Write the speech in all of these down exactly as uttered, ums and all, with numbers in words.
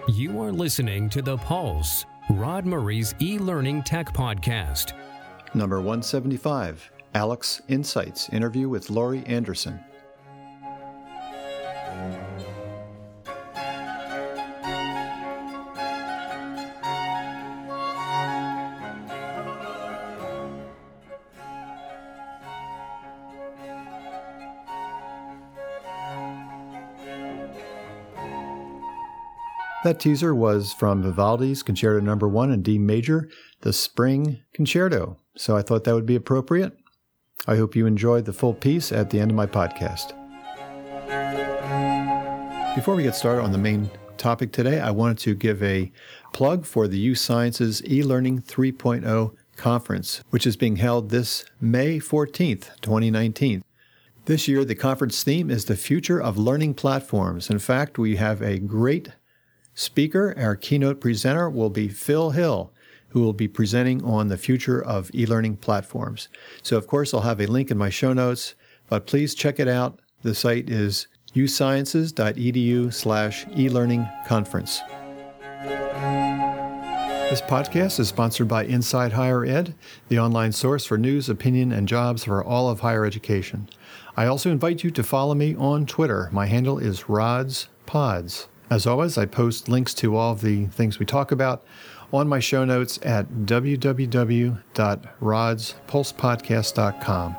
You are listening to The Pulse, Rod Murray's e-learning tech podcast. Number one seventy-five, ALEX Insights, interview with Laurie Anderson. That teaser was from Vivaldi's Concerto Number One in D major, the Spring Concerto. So I thought that would be appropriate. I hope you enjoyed the full piece at the end of my podcast. Before we get started on the main topic today, I wanted to give a plug for the U Sciences eLearning three point oh conference, which is being held this May fourteenth, twenty nineteen. This year, the conference theme is the future of learning platforms. In fact, we have a great speaker. Our keynote presenter will be Phil Hill, who will be presenting on the future of e-learning platforms. So, of course, I'll have a link in my show notes, but please check it out. The site is usciences.edu slash e-learning conference. This podcast is sponsored by Inside Higher Ed, the online source for news, opinion, and jobs for all of higher education. I also invite you to follow me on Twitter. My handle is Rods Pods. As always, I post links to all of the things we talk about on my show notes at w w w dot rods pulse podcast dot com.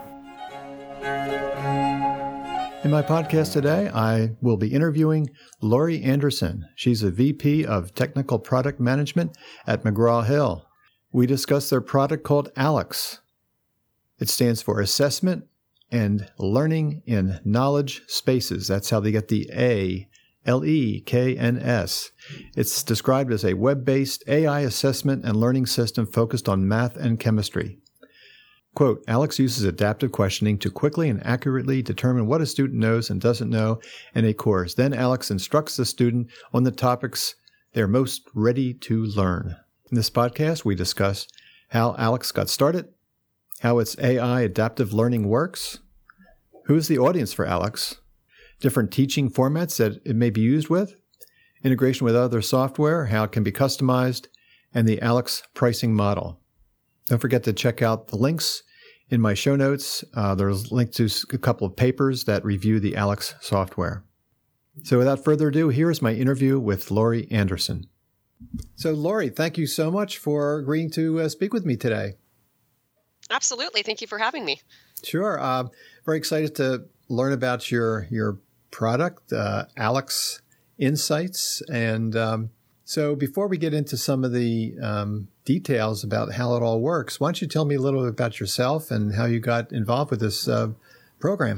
In my podcast today, I will be interviewing Laurie Anderson. She's a V P of Technical Product Management at McGraw-Hill. We discuss their product called ALEX. It stands for Assessment and Learning in Knowledge Spaces. That's how they get the A. L E K N S. It's described as a web-based A I assessment and learning system focused on math and chemistry. Quote, ALEX uses adaptive questioning to quickly and accurately determine what a student knows and doesn't know in a course. Then ALEX instructs the student on the topics they're most ready to learn. In this podcast, we discuss how ALEX got started, how its A I adaptive learning works, who is the audience for ALEX, different teaching formats that it may be used with, integration with other software, how it can be customized, and the ALEX pricing model. Don't forget to check out the links in my show notes. Uh, there's a link to a couple of papers that review the ALEX software. So without further ado, here's my interview with Laurie Anderson. So Laurie, thank you so much for agreeing to uh, speak with me today. Absolutely. Thank you for having me. Sure. Uh, very excited to learn about your your product, uh, ALEX Insights. And um, so before we get into some of the um, details about how it all works, why don't you tell me a little bit about yourself and how you got involved with this uh, program?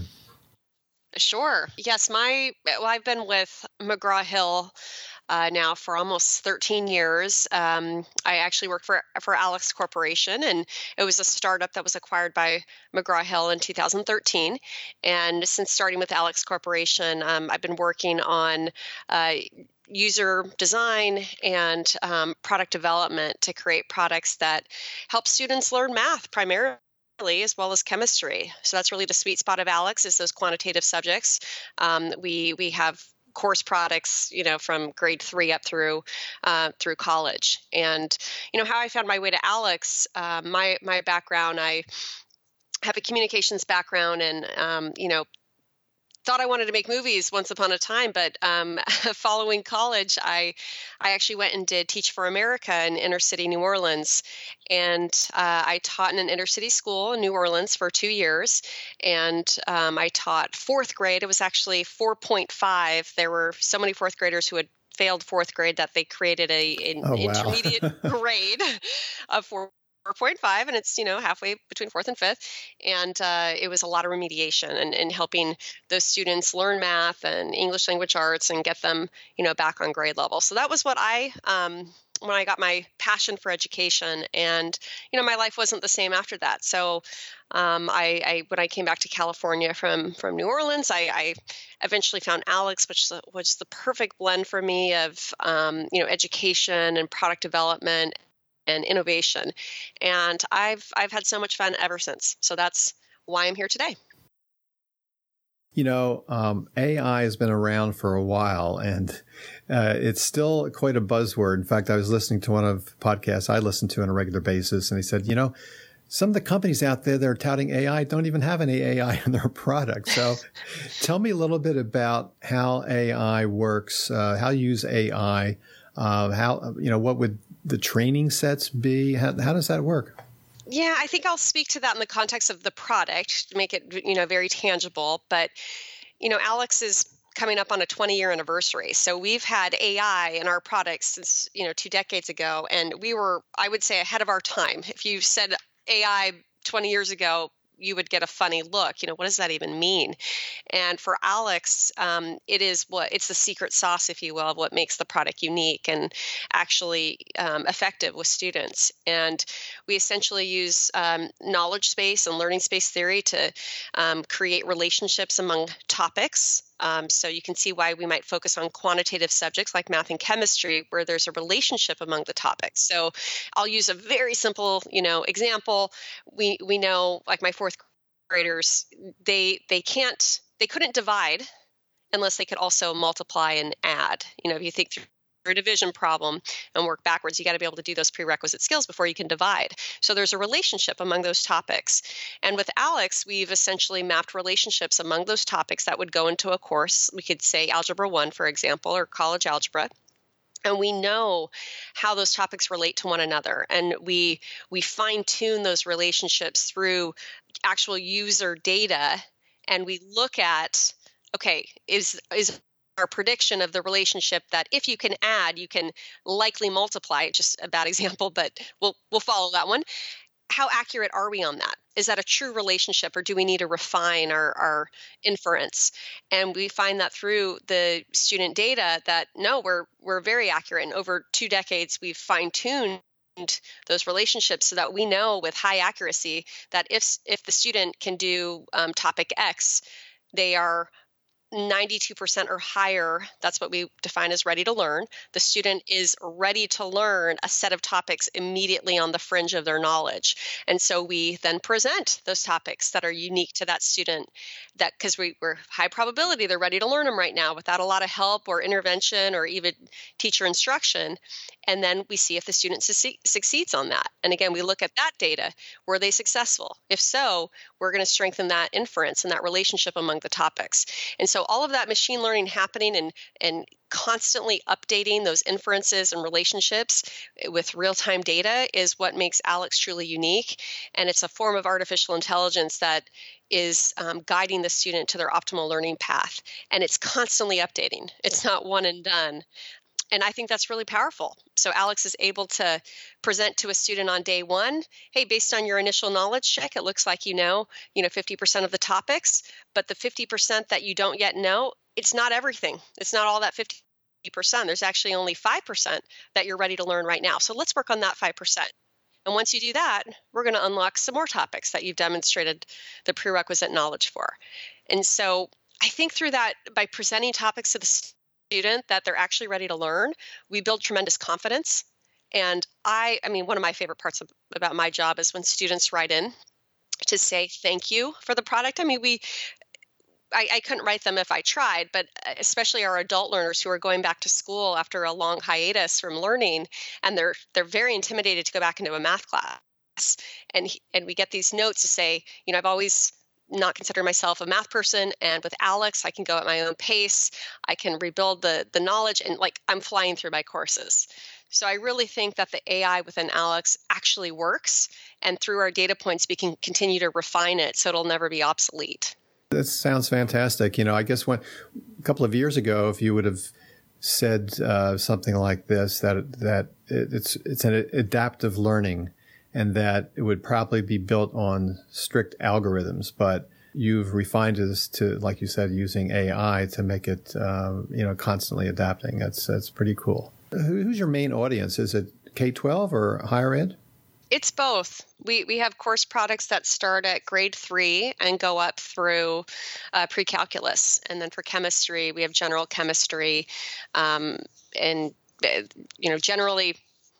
Sure. Yes, my well, I've been with McGraw-Hill uh, now for almost thirteen years. Um, I actually work for for ALEX Corporation, and it was a startup that was acquired by McGraw-Hill in two thousand thirteen. And since starting with ALEX Corporation, um, I've been working on uh, user design and um, product development to create products that help students learn math primarily, as well as chemistry. So that's really the sweet spot of ALEX, is those quantitative subjects. Um, we we have course products, you know, from grade three up through uh, through college. And you know how I found my way to ALEX. Uh, my my background, I have a communications background, and um, you know. thought I wanted to make movies once upon a time, but um, following college, I I actually went and did Teach for America in inner city New Orleans, and uh, I taught in an inner city school in New Orleans for two years, and um, I taught fourth grade. It was actually four point five. There were so many fourth graders who had failed fourth grade that they created a an Oh, wow. intermediate grade of four. four point five, and it's, you know, halfway between fourth and fifth. And uh, it was a lot of remediation and, and helping those students learn math and English language arts and get them, you know, back on grade level. So that was what I, um, when I got my passion for education. And, you know, my life wasn't the same after that. So um, I, I, when I came back to California from, from New Orleans, I, I eventually found ALEX, which was the perfect blend for me of, um, you know, education and product development and innovation. And I've I've had so much fun ever since. So that's why I'm here today. You know, um, A I has been around for a while, and uh, it's still quite a buzzword. In fact, I was listening to one of the podcasts I listen to on a regular basis, and he said, you know, some of the companies out there that are touting A I don't even have any A I in their product. So tell me a little bit about how A I works, uh, how you use A I, uh, how, you know, what would the training sets be? How, how does that work? Yeah, I think I'll speak to that in the context of the product to make it, you know, very tangible. But, you know, Alex is coming up on a twenty year anniversary. So we've had A I in our products since, you know, two decades ago. And we were, I would say, ahead of our time. If you said A I twenty years ago, you would get a funny look. You know, what does that even mean? And for Alex, um, it is what it's the secret sauce, if you will, of what makes the product unique and actually um, effective with students. And we essentially use um, knowledge space and learning space theory to um, create relationships among topics. Um, so you can see why we might focus on quantitative subjects like math and chemistry, where there's a relationship among the topics. So I'll use a very simple, you know, example. We we know, like my fourth graders, they they can't they couldn't divide unless they could also multiply and add. You know, if you think through a division problem and work backwards, you got to be able to do those prerequisite skills before you can divide. So there's a relationship among those topics. And with Alex, we've essentially mapped relationships among those topics that would go into a course. We could say Algebra one, for example, or college algebra. And we know how those topics relate to one another. And we we fine-tune those relationships through actual user data. And we look at, okay, is is our prediction of the relationship that if you can add, you can likely multiply. Just a bad example, but we'll we'll follow that one. How accurate are we on that? Is that a true relationship, or do we need to refine our, our inference? And we find that through the student data that no, we're we're very accurate. And over two decades, we've fine-tuned those relationships so that we know with high accuracy that if if the student can do um, topic X, they are ninety-two percent or higher. That's what we define as ready to learn. The student is ready to learn a set of topics immediately on the fringe of their knowledge. And so we then present those topics that are unique to that student, that because we, we're high probability they're ready to learn them right now without a lot of help or intervention or even teacher instruction. And then we see if the student su- succeeds on that. And again, we look at that data. Were they successful? If so, we're going to strengthen that inference and that relationship among the topics. And so all of that machine learning happening and, and constantly updating those inferences and relationships with real-time data is what makes Alex truly unique. And it's a form of artificial intelligence that is um, guiding the student to their optimal learning path. And it's constantly updating. It's not one and done. And I think that's really powerful. So Alex is able to present to a student on day one, hey, based on your initial knowledge check, it looks like you know, you know, fifty percent of the topics, but the fifty percent that you don't yet know, it's not everything. It's not all that fifty percent. There's actually only five percent that you're ready to learn right now. So let's work on that five percent. And once you do that, we're going to unlock some more topics that you've demonstrated the prerequisite knowledge for. And so I think through that, by presenting topics to the student, student that they're actually ready to learn, we build tremendous confidence. And I, I mean, one of my favorite parts of, about my job is when students write in to say thank you for the product. I mean, we, I, I couldn't write them if I tried, but especially our adult learners who are going back to school after a long hiatus from learning, and they're they're very intimidated to go back into a math class. And and we get these notes to say, you know, I've always not consider myself a math person, and with Alex, I can go at my own pace. I can rebuild the the knowledge, and like I'm flying through my courses. So I really think that the A I within Alex actually works, and through our data points, we can continue to refine it so it'll never be obsolete. That sounds fantastic. You know, I guess when a couple of years ago, if you would have said uh, something like this, that that it's it's an adaptive learning, and that it would probably be built on strict algorithms, but you've refined this to, like you said, using A I to make it, uh, you know, constantly adapting. That's that's pretty cool. Who's your main audience? Is it K twelve or higher ed? It's both. We we have course products that start at grade three and go up through uh, pre-calculus, and then for chemistry, we have general chemistry, um, and you know, generally.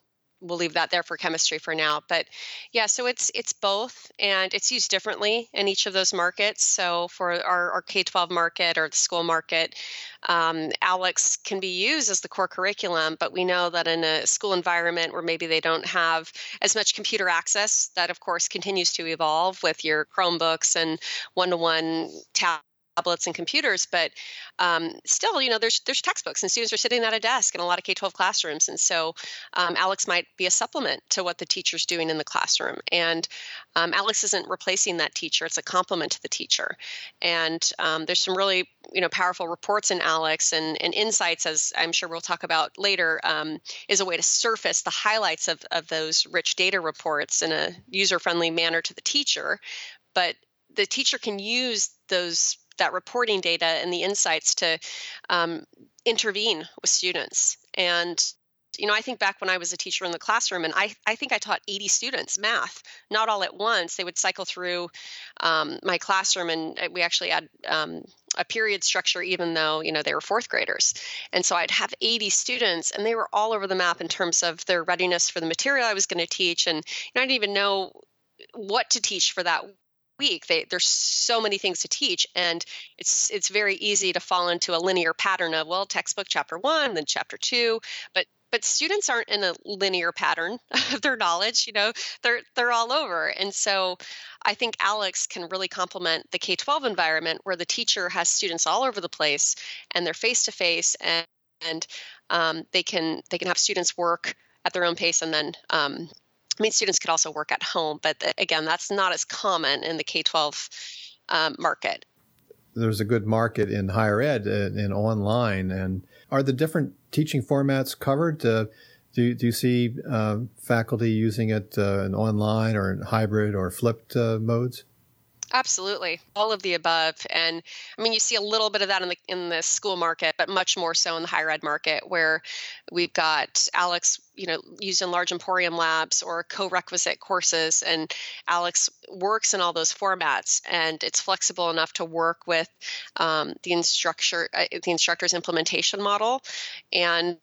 we'll leave that there for chemistry for now. But yeah, so it's it's both, and it's used differently in each of those markets. So for our, our K twelve market or the school market, um, ALEKS can be used as the core curriculum, but we know that in a school environment where maybe they don't have as much computer access, that of course continues to evolve with your Chromebooks and one-to-one tab tablets and computers, but um, still, you know, there's there's textbooks and students are sitting at a desk in a lot of K twelve classrooms. And so um, ALEKS might be a supplement to what the teacher's doing in the classroom. And um, ALEKS isn't replacing that teacher. It's a complement to the teacher. And um, there's some really, you know, powerful reports in ALEKS and, and insights, as I'm sure we'll talk about later, um, is a way to surface the highlights of, of those rich data reports in a user-friendly manner to the teacher. But the teacher can use those that reporting data and the insights to um, intervene with students. And, you know, I think back when I was a teacher in the classroom, and I, I think I taught eighty students math, not all at once. They would cycle through um, my classroom, and we actually had um, a period structure, even though, you know, they were fourth graders. And so I'd have eighty students, and they were all over the map in terms of their readiness for the material I was going to teach. And you know, I didn't even know what to teach for that week. They, there's so many things to teach, and it's it's very easy to fall into a linear pattern of, well, textbook chapter one, then chapter two, but but students aren't in a linear pattern of their knowledge. You know, they're they're all over, and so I think ALEKS can really complement the K twelve environment where the teacher has students all over the place, and they're face to face, and and um, they can they can have students work at their own pace, and then um, I mean, students could also work at home, but the, again, that's not as common in the K twelve um, market. There's a good market in higher ed and, and online. And are the different teaching formats covered? Uh, do, do you see uh, faculty using it uh, in online or in hybrid or flipped uh, modes? Absolutely, all of the above, and I mean, you see a little bit of that in the in the school market, but much more so in the higher ed market, where we've got ALEKS, you know, used in large emporium labs or co-requisite courses, and ALEKS works in all those formats, and it's flexible enough to work with um, the instructor, uh, the instructor's implementation model, and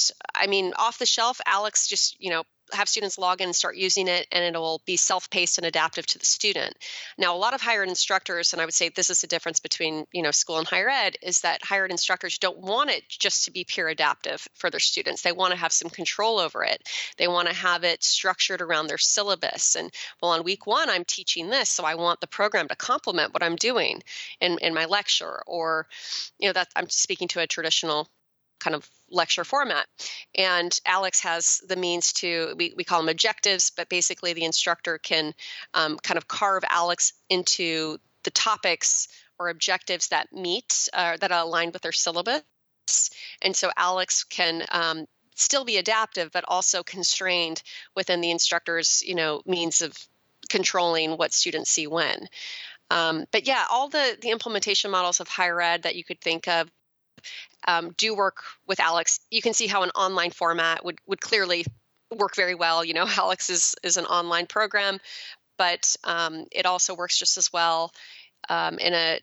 I mean, off the shelf, ALEKS just, you know, have students log in and start using it, and it'll be self-paced and adaptive to the student. Now, a lot of higher ed instructors, and I would say this is the difference between, you know, school and higher ed, is that higher ed instructors don't want it just to be pure adaptive for their students. They want to have some control over it. They want to have it structured around their syllabus. And, well, on week one, I'm teaching this, so I want the program to complement what I'm doing in, in my lecture. Or, you know, that I'm speaking to a traditional kind of lecture format. And ALEKS has the means to, we, we call them objectives, but basically the instructor can um, kind of carve ALEKS into the topics or objectives that meet, uh, that align with their syllabus. And so ALEKS can um, still be adaptive, but also constrained within the instructor's, you know, means of controlling what students see when. Um, but yeah, all the, the implementation models of higher ed that you could think of Um, do work with ALEKS. You can see how an online format would, would clearly work very well. You know, ALEKS is, is an online program, but um, it also works just as well um, in a,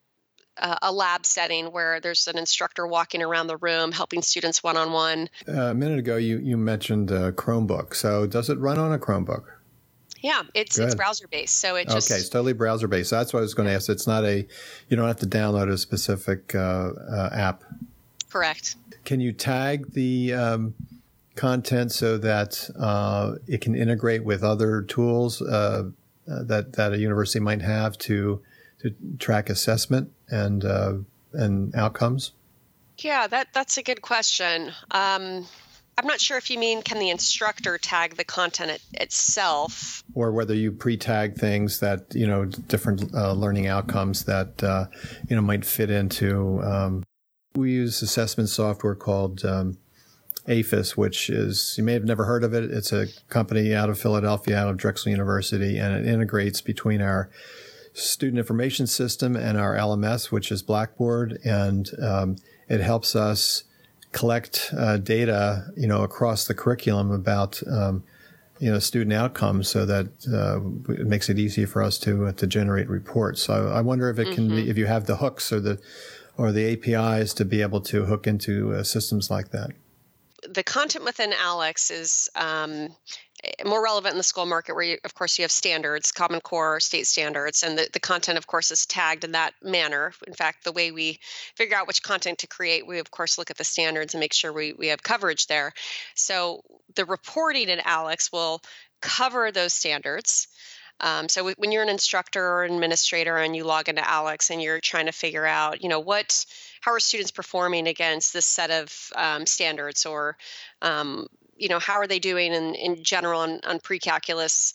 a lab setting where there's an instructor walking around the room helping students one-on-one. Uh, a minute ago, you, you mentioned uh, Chromebook. So does it run on a Chromebook? Yeah, it's Good. it's browser based, so it just okay. It's totally browser based. That's what I was going to ask. It's not a, you don't have to download a specific uh, uh, app. Correct. Can you tag the um, content so that uh, it can integrate with other tools uh, uh, that that a university might have to to track assessment and uh, and outcomes? Yeah, that that's a good question. Um, I'm not sure if you mean, can the instructor tag the content it, itself? Or whether you pre-tag things that, you know, different uh, learning outcomes that, uh, you know, might fit into. Um, we use assessment software called um, APHIS, which is, you may have never heard of it. It's a company out of Philadelphia, out of Drexel University, and it integrates between our student information system and our L M S, which is Blackboard. And um, it helps us collect uh, data, you know, across the curriculum about, um, you know, student outcomes, so that uh, it makes it easy for us to uh, to generate reports. So I wonder if it can mm-hmm. be, if you have the hooks or the or the A P Is to be able to hook into uh, systems like that. the content within ALEKS is um, more relevant in the school market where, you, of course, you have standards, Common Core, state standards, and the, the content, of course, is tagged in that manner. In fact, the way we figure out which content to create, we, of course, look at the standards and make sure we, we have coverage there. So the reporting in ALEKS will cover those standards. Um, so w- when you're an instructor or administrator and you log into ALEKS and you're trying to figure out, you know, what, how are students performing against this set of um, standards, or, um, you know, how are they doing in, in general on, on pre-calculus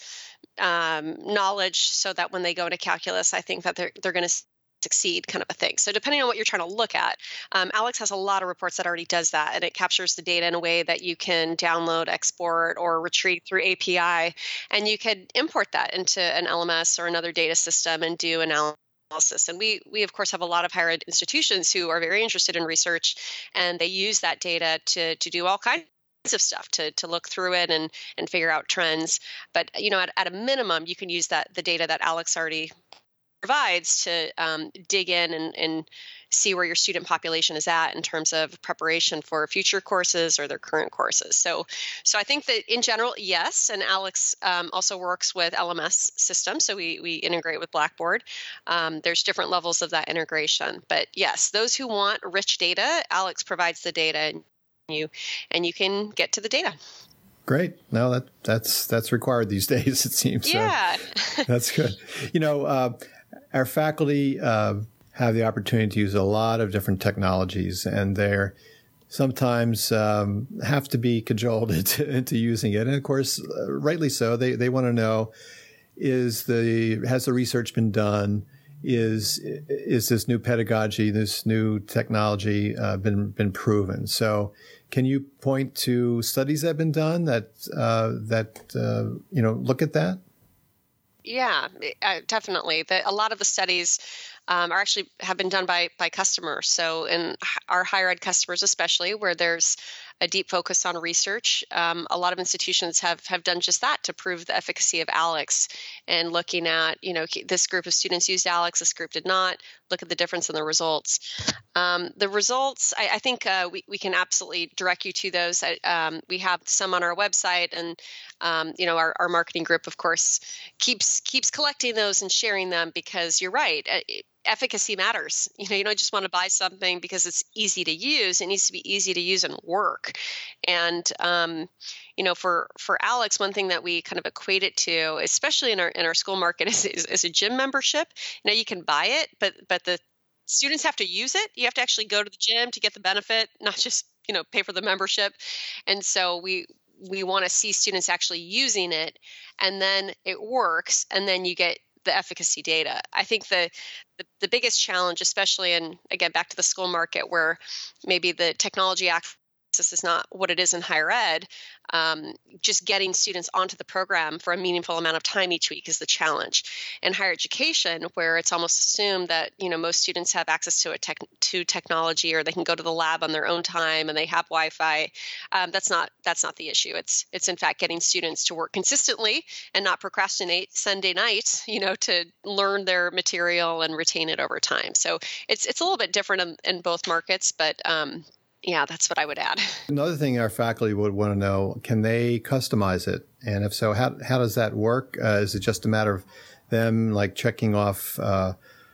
um, knowledge, so that when they go into calculus, I think that they're they're going to succeed, kind of a thing. So depending on what you're trying to look at, um, ALEKS has a lot of reports that already does that, and it captures the data in a way that you can download, export, or retrieve through A P I, and you could import that into an L M S or another data system and do analysis. And we, we of course, have a lot of higher ed institutions who are very interested in research, and they use that data to to do all kinds of stuff, to to look through it and and figure out trends. But you know, at, at a minimum, you can use that the data that ALEKS already provides to um, dig in and, and see where your student population is at in terms of preparation for future courses or their current courses. So, so I think that in general, yes, and ALEKS um, also works with L M S systems, so we we integrate with Blackboard. Um, there's different levels of that integration, but yes, those who want rich data, ALEKS provides the data, and you and you can get to the data. Great. No, that that's that's required these days, it seems. Yeah. So that's good. You know, uh, our faculty uh, have the opportunity to use a lot of different technologies, and they're sometimes um, have to be cajoled into, into using it. And of course, uh, rightly so. They they want to know, is the has the research been done? Is is this new pedagogy, this new technology uh, been been proven? So, can you point to studies that have been done that uh, that uh, you know look at that? Yeah, uh, definitely. The, a lot of the studies um, are actually have been done by by customers. So in our higher ed customers, especially where there's a deep focus on research, um, a lot of institutions have have done just that to prove the efficacy of ALEKS, and looking at, you know, this group of students used ALEKS, this group did not. Look at the difference in the results. Um, the results, I, I think uh, we, we can absolutely direct you to those. I, um, we have some on our website, and um, you know, our, our marketing group, of course, keeps keeps collecting those and sharing them, because you're right. It, efficacy matters. You know, you don't just want to buy something because it's easy to use. It needs to be easy to use and work. And, um, you know, for, for ALEKS, one thing that we kind of equate it to, especially in our, in our school market, is, is, is a gym membership. You know, you can buy it, but, but the students have to use it. You have to actually go to the gym to get the benefit, not just, you know, pay for the membership. And so we, we want to see students actually using it, and then it works, and then you get the efficacy data. I think the, the the biggest challenge, especially in, again, back to the school market, where maybe the technology access is not what it is in higher ed, um, just getting students onto the program for a meaningful amount of time each week is the challenge. In higher education, where it's almost assumed that, you know, most students have access to a tech, to technology, or they can go to the lab on their own time and they have Wi-Fi, um, that's not that's not the issue. It's it's in fact getting students to work consistently and not procrastinate Sunday night, you know, to learn their material and retain it over time. So it's it's a little bit different in, in both markets, but um, yeah, that's what I would add. Another thing our faculty would want to know, can they customize it? And if so, how how does that work? Uh, is it just a matter of them like checking off, uh,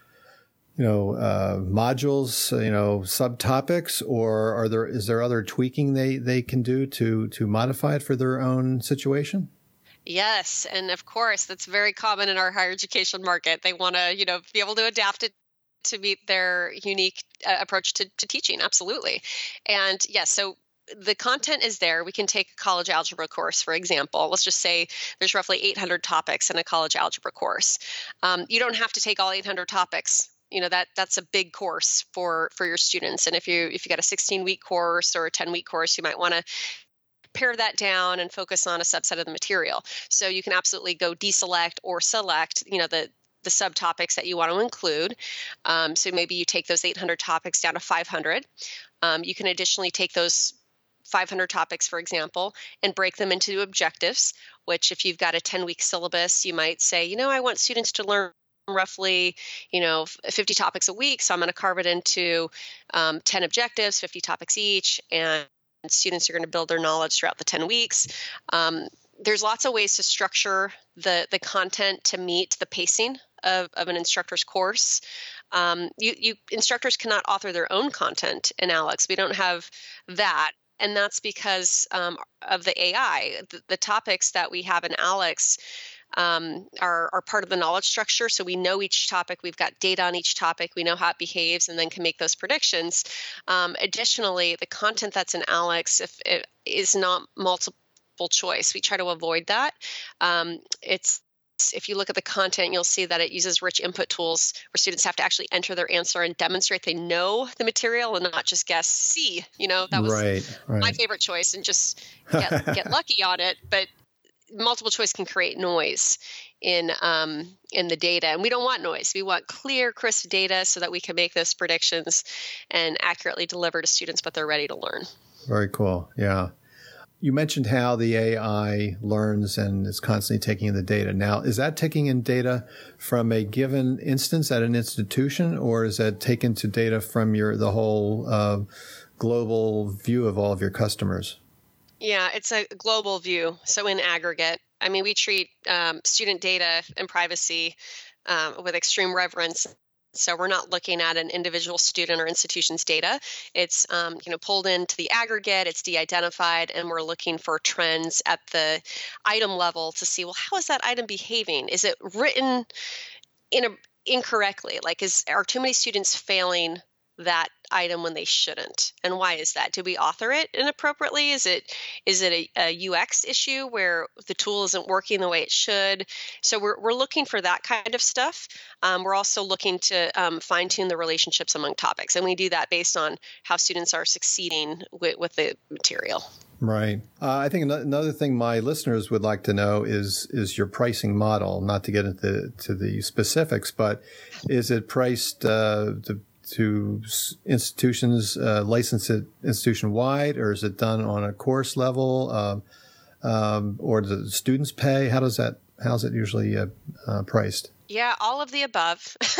you know, uh, modules, you know, subtopics, or are there is there other tweaking they, they can do to to modify it for their own situation? Yes, and of course, that's very common in our higher education market. They want to, you know, be able to adapt it to meet their unique uh, approach to, to teaching. Absolutely. And yes, so the content is there. We can take a college algebra course, for example. Let's just say there's roughly eight hundred topics in a college algebra course. Um, you don't have to take all eight hundred topics. You know, that that's a big course for, for your students. And if you if you got a sixteen week course or a ten week course, you might want to pare that down and focus on a subset of the material. So you can absolutely go deselect or select, you know, the the subtopics that you want to include. Um, so maybe you take those eight hundred topics down to five hundred. Um, you can additionally take those five hundred topics, for example, and break them into objectives, which if you've got a ten week syllabus, you might say, you know, I want students to learn roughly, you know, fifty topics a week. So I'm going to carve it into um, ten objectives, fifty topics each. And students are going to build their knowledge throughout the ten weeks. Um, there's lots of ways to structure the, the content to meet the pacing of, of an instructor's course. Um, you, you instructors cannot author their own content in ALEKS. We don't have that. And that's because um, of the A I. The, the topics that we have in ALEKS um, are, are part of the knowledge structure. So we know each topic, we've got data on each topic, we know how it behaves, and then can make those predictions. Um, additionally, the content that's in ALEKS if it is not multiple choice. We try to avoid that. Um, it's If you look at the content, you'll see that it uses rich input tools where students have to actually enter their answer and demonstrate they know the material and not just guess C. You know, that was right, right. my favorite choice and just get, get lucky on it. But multiple choice can create noise in um, in the data. And we don't want noise. We want clear, crisp data so that we can make those predictions and accurately deliver to students what they're ready to learn. Very cool. Yeah. You mentioned how the A I learns and is constantly taking in the data. Now, is that taking in data from a given instance at an institution, or is that taken to data from your the whole uh, global view of all of your customers? Yeah, it's a global view. So in aggregate, I mean, we treat um, student data and privacy um, with extreme reverence. So we're not looking at an individual student or institution's data. It's um, you know pulled into the aggregate, it's de-identified, and we're looking for trends at the item level to see, well, how is that item behaving? Is it written in a, incorrectly? Like, is are too many students failing that item when they shouldn't? And why is that? Did we author it inappropriately? Is it is it a, a U X issue where the tool isn't working the way it should? So we're we're looking for that kind of stuff. Um, we're also looking to um, fine tune the relationships among topics, and we do that based on how students are succeeding with, with the material. Right. Uh, I think another thing my listeners would like to know is is your pricing model. Not to get into to the specifics, but is it priced uh, to to institutions, uh, licensed institution-wide, or is it done on a course level, um, um, or do the students pay? How does that, how's it usually uh, uh, priced? Yeah, all of the above.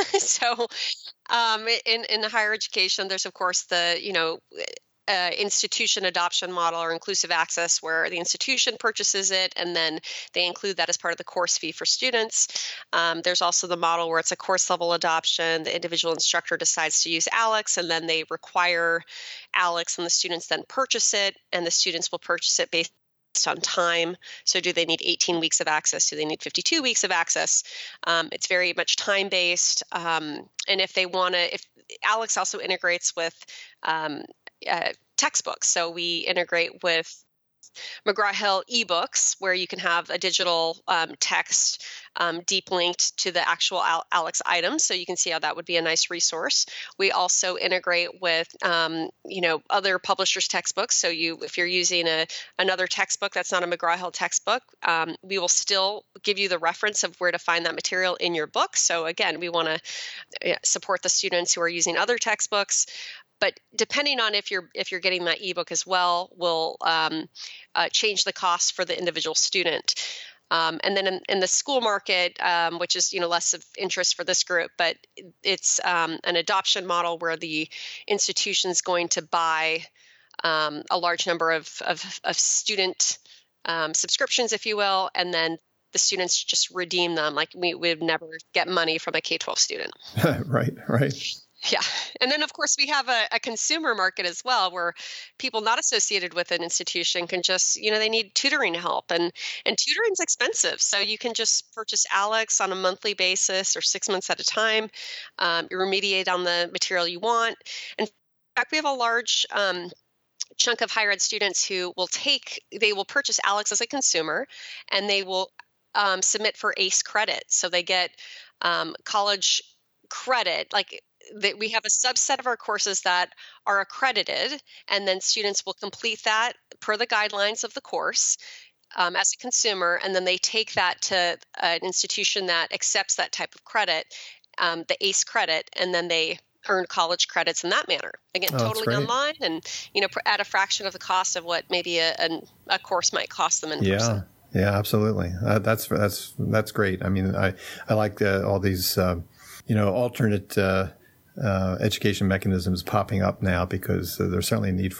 So um, in, in higher education, there's, of course, the, you know, Uh, institution adoption model or inclusive access, where the institution purchases it and then they include that as part of the course fee for students. Um, there's also the model where it's a course level adoption. The individual instructor decides to use ALEKS, and then they require ALEKS, and the students then purchase it, and the students will purchase it based on time. So do they need eighteen weeks of access? Do they need fifty-two weeks of access? Um, it's very much time based. Um, and if they want to, if ALEKS also integrates with um, Uh, textbooks. So we integrate with McGraw-Hill ebooks, where you can have a digital um, text um, deep linked to the actual Al- ALEKS items. So you can see how that would be a nice resource. We also integrate with, um, you know, other publishers' textbooks. So you, if you're using a another textbook that's not a McGraw-Hill textbook, um, we will still give you the reference of where to find that material in your book. So again, we want to support the students who are using other textbooks. But depending on if you're if you're getting that ebook as well, will um, uh, change the cost for the individual student. Um, and then in, in the school market, um, which is you know less of interest for this group, but it's um, an adoption model where the institution's going to buy um, a large number of of, of student um, subscriptions, if you will, and then the students just redeem them. Like we would never get money from a K twelve student. Right, right. Yeah. And then, of course, we have a, a consumer market as well, where people not associated with an institution can just, you know, they need tutoring help. And, and tutoring's expensive. So you can just purchase ALEKS on a monthly basis or six months at a time. Um, you remediate on the material you want. In fact, we have a large um, chunk of higher ed students who will take, they will purchase ALEKS as a consumer, and they will um, submit for ACE credit. So they get um, college credit, like that we have a subset of our courses that are accredited, and then students will complete that per the guidelines of the course um, as a consumer, and then they take that to an institution that accepts that type of credit, um, the ACE credit, and then they earn college credits in that manner. Again, oh, totally online, and you know, at a fraction of the cost of what maybe a, a, a course might cost them in yeah. person. Yeah, absolutely. Uh, that's that's that's great. I mean, I I like uh, all these uh, you know alternate. Uh, Uh, education mechanisms popping up now, because uh, there's certainly a need for it.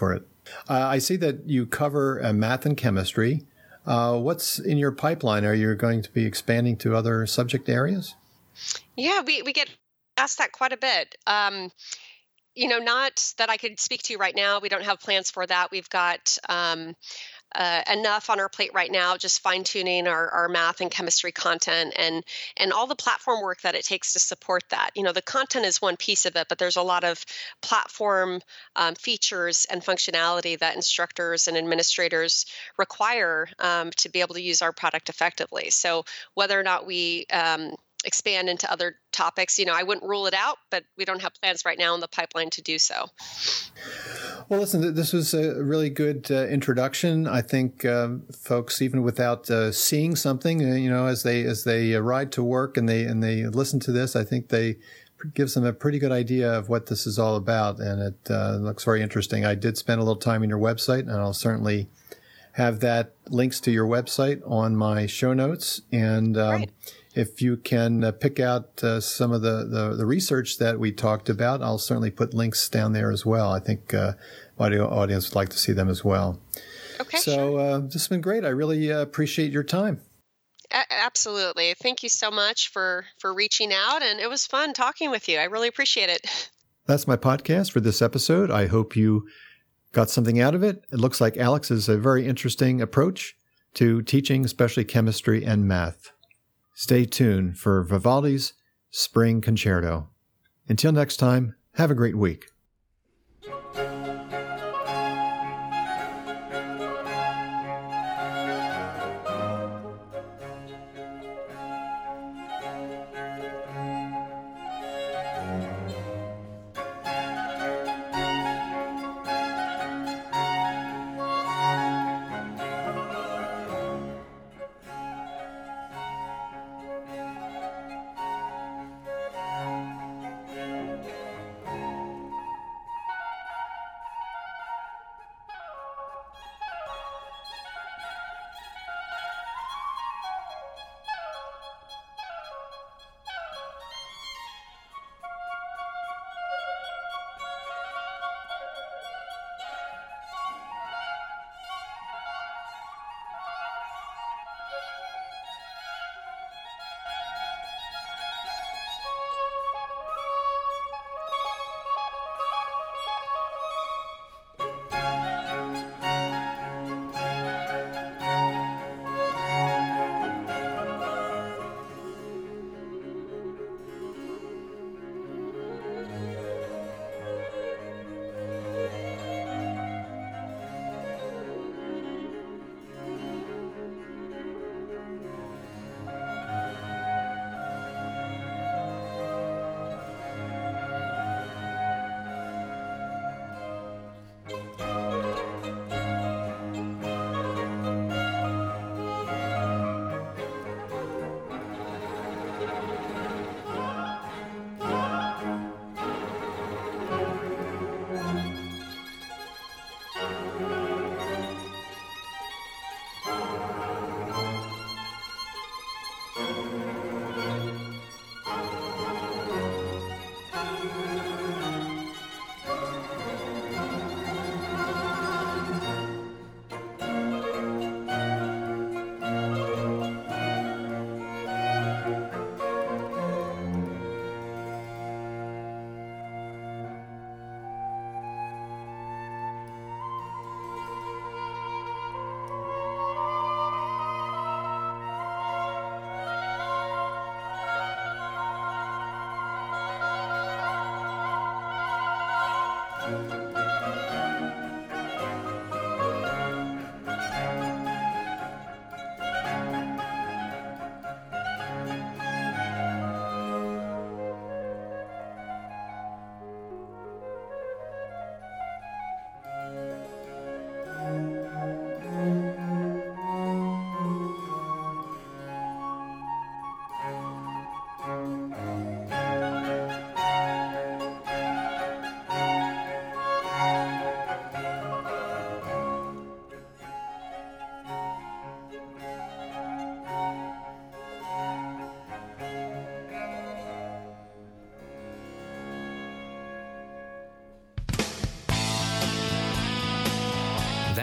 Uh, I see that you cover uh, math and chemistry. Uh, what's in your pipeline? Are you going to be expanding to other subject areas? Yeah, we, we get asked that quite a bit. Um, you know, not that I could speak to right now. We don't have plans for that. We've got um, uh, enough on our plate right now, just fine tuning our, our math and chemistry content and and all the platform work that it takes to support that. You know, the content is one piece of it, but there's a lot of platform um, features and functionality that instructors and administrators require um, to be able to use our product effectively. So whether or not we um, expand into other topics, you know, I wouldn't rule it out, but we don't have plans right now in the pipeline to do so. Well, listen, this was a really good uh, introduction. I think um, folks, even without uh, seeing something, uh, you know, as they as they uh, ride to work and they and they listen to this, I think they gives them a pretty good idea of what this is all about, and it uh, looks very interesting. I did spend a little time on your website, and I'll certainly have that links to your website on my show notes. And um, right. if you can uh, pick out uh, some of the, the, the research that we talked about, I'll certainly put links down there as well. I think uh, my audience would like to see them as well. Okay. So sure. uh, this has been great. I really uh, appreciate your time. A- absolutely. Thank you so much for, for reaching out, and it was fun talking with you. I really appreciate it. That's my podcast for this episode. I hope you got something out of it. It looks like Alex is a very interesting approach to teaching, especially chemistry and math. Stay tuned for Vivaldi's Spring Concerto. Until next time, have a great week.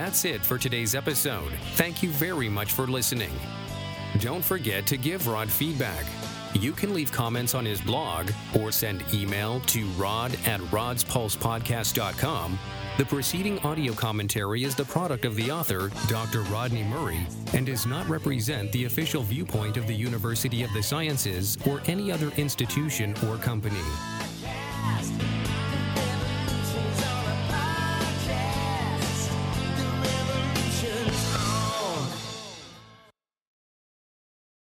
That's it for today's episode. Thank you very much for listening. Don't forget to give Rod feedback. You can leave comments on his blog or send email to rod at rods pulse podcast dot com. The preceding audio commentary is the product of the author, Doctor Rodney Murray, and does not represent the official viewpoint of the University of the Sciences or any other institution or company.